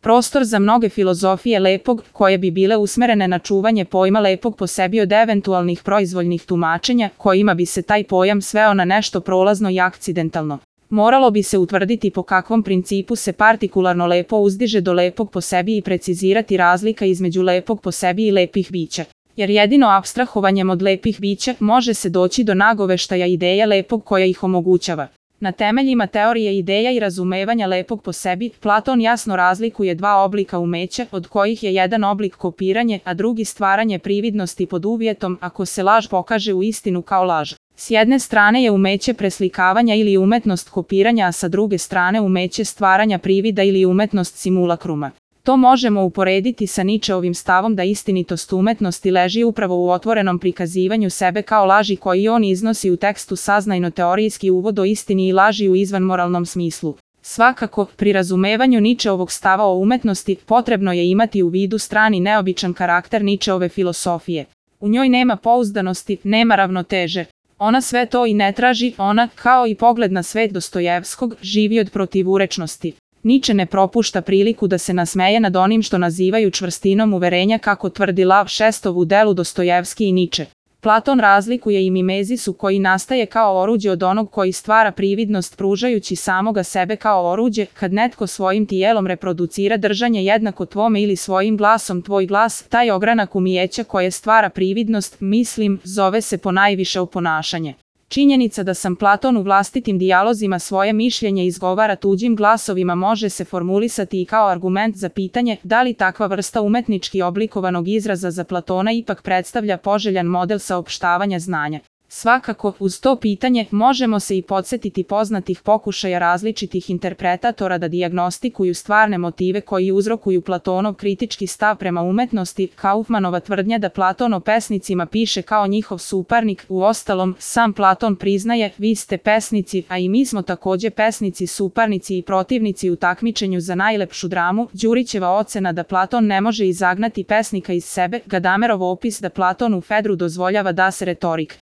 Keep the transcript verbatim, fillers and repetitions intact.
prostor za mnoge filozofije lepog, koje bi bile usmerene na čuvanje pojma lepog po sebi od eventualnih proizvoljnih tumačenja, kojima bi se taj pojam sveo na nešto prolazno i akcidentalno. Moralo bi se utvrditi po kakvom principu se partikularno lepo uzdiže do lepog po sebi i precizirati razlika između lepog po sebi i lepih bića. Jer jedino apstrahovanjem od lepih bića može se doći do nagoveštaja ideje lepog koja ih omogućava. Na temeljima teorije ideja i razumevanja lepog po sebi, Platon jasno razlikuje dva oblika umeća, od kojih je jedan oblik kopiranje, a drugi stvaranje prividnosti pod uvjetom ako se laž pokaže u istinu kao laž. S jedne strane je umeće preslikavanja ili umetnost kopiranja, a sa druge strane umeće stvaranja privida ili umetnost simulakruma. To možemo uporediti sa Ničeovim stavom da istinitost umetnosti leži upravo u otvorenom prikazivanju sebe kao laži koji on iznosi u tekstu Saznajno-teorijski uvod o istini i laži u izvanmoralnom smislu. Svakako, pri razumevanju Ničeovog stava o umetnosti potrebno je imati u vidu strani neobičan karakter Ničeove filosofije. U njoj nema pouzdanosti, nema ravnoteže. Ona sve to i ne traži, ona, kao i pogled na svet Dostojevskog, živi od protivurečnosti. Niče ne propušta priliku da se nasmeje nad onim što nazivaju čvrstinom uverenja, kako tvrdi Lav Šestov u delu Dostojevski i Niče. Platon razlikuje i mimezisu koji nastaje kao oruđe od onog koji stvara prividnost pružajući samoga sebe kao oruđe, kad netko svojim tijelom reproducira držanje jednako tvome ili svojim glasom tvoj glas, taj ogranak umijeća koje stvara prividnost, mislim, zove se ponajviše oponašanje. Činjenica da sam Platon u vlastitim dijalozima svoje mišljenje izgovara tuđim glasovima može se formulisati i kao argument za pitanje da li takva vrsta umetnički oblikovanog izraza za Platona ipak predstavlja poželjan model saopštavanja znanja. Svakako, uz to pitanje možemo se i podsjetiti poznatih pokušaja različitih interpretatora da dijagnostikuju stvarne motive koji uzrokuju Platonov kritički stav prema umetnosti. Kaufmanova tvrdnja da Platon o pesnicima piše kao njihov suparnik, uostalom, sam Platon priznaje, vi ste pesnici, a i mi smo također pesnici, suparnici i protivnici u takmičenju za najlepšu dramu. Đurićeva ocena da Platon ne može izagnati pesnika iz sebe, Gadamerov opis da Platon u Fedru dozvoljava da se retorik